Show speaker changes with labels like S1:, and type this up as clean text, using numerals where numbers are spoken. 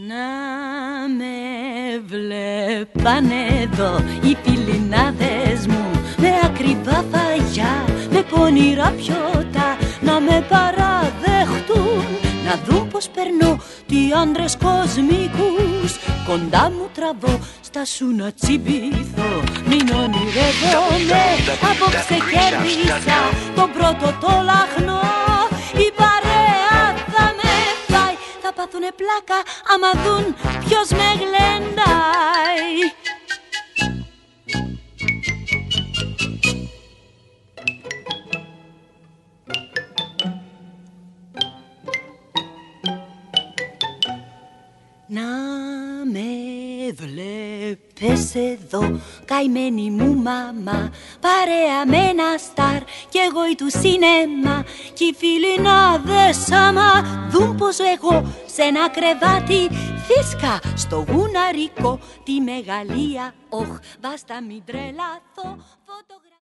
S1: Να με βλέπανε εδώ οι φιλινάδες μου, με ακριβά φαγιά, με πονηρά πιώτα, να με παραδέχτουν, να δουν πως περνώ τι άντρες κοσμικούς. Κοντά μου τραβώ, στα σου να τσιμπηθώ, μην ονειρεύομαι, απόψε κέρδισα τον πρώτο το λαχνό. Η παρέα θα με πάει, θα πάθουνε πλάκα άμα δουν ποιος με γλεντάει. Να με βλέπεις εδώ, καημένη μου μαμά, παρέα με ένα στάρ κι εγώ ή του σινέμα. Κι οι φιλινάδες άμα δουν πως εγώ σε ένα κρεβάτι φίσκα στο γουναρικό τη μεγαλεία. Όχ, μπάστα μην τρελαθώ.